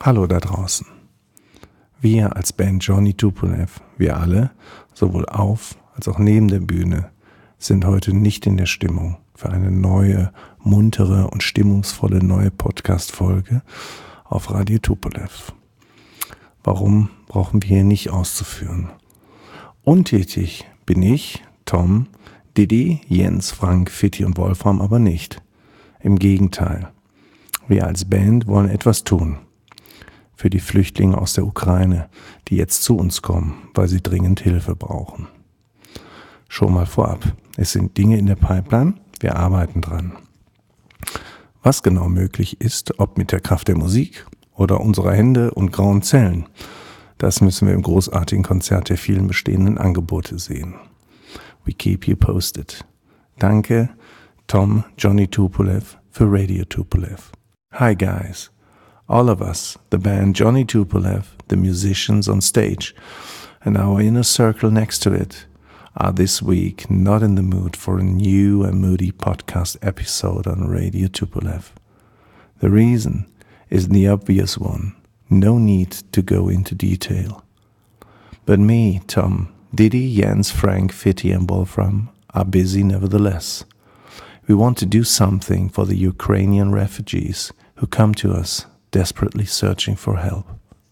Hallo da draußen. Wir als Band Johnny Tupolev, wir alle, sowohl auf als auch neben der Bühne, sind heute nicht in der Stimmung für eine neue, muntere und stimmungsvolle neue Podcast-Folge auf Radio Tupolev. Warum, brauchen wir hier nicht auszuführen. Untätig bin ich, Tom, Didi, Jens, Frank, Fitti und Wolfram aber nicht. Im Gegenteil. Wir als Band wollen etwas tun. Für die Flüchtlinge aus der Ukraine, die jetzt zu uns kommen, weil sie dringend Hilfe brauchen. Schon mal vorab, es sind Dinge in der Pipeline, wir arbeiten dran. Was genau möglich ist, ob mit der Kraft der Musik oder unserer Hände und grauen Zellen, das müssen wir im großartigen Konzert der vielen bestehenden Angebote sehen. We keep you posted. Danke, Tom, Johnny Tupolev für Radio Tupolev. Hi guys. All of us, the band Johnny Tupolev, the musicians on stage, and our inner circle next to it, are this week not in the mood for a new and moody podcast episode on Radio Tupolev. The reason is the obvious one, no need to go into detail. But me, Tom, Didi, Jens, Frank, Fitti and Wolfram are busy nevertheless. We want to do something for the Ukrainian refugees who come to us desperately searching for help.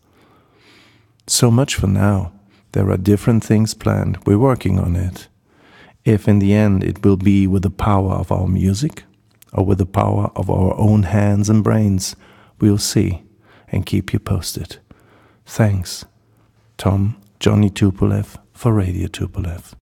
So much for now. There are different things planned. We're working on it. If in the end it will be with the power of our music or with the power of our own hands and brains, we'll see and keep you posted. Thanks, Tom, Johnny Tupolev for Radio Tupolev.